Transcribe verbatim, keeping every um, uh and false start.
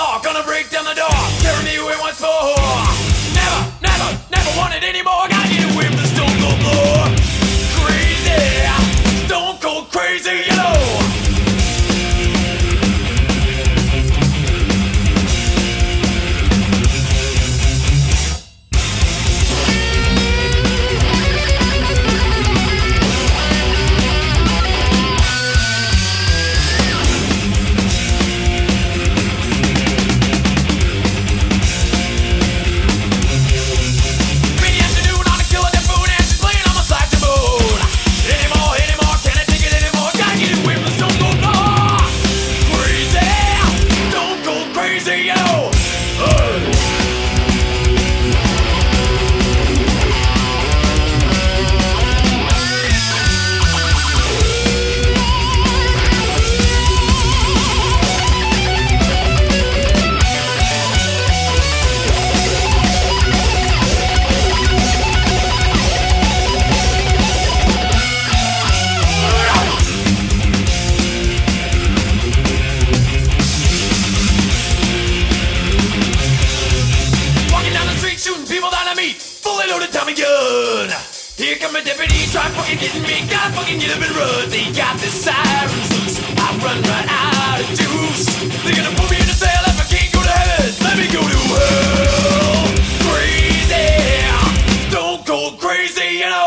car, gonna break down the door, carry me away once more. Never, never, never want it anymore. Gotta get away from the stone cold floor. Crazy, stone cold crazy, you know. Here come a deputy, try fucking getting me. Gotta fucking get up and run. They got the sirens loose. I run right out of juice. They're gonna put me in a cell if I can't go to heaven. Let me go to hell. Crazy, stone cold crazy, you know.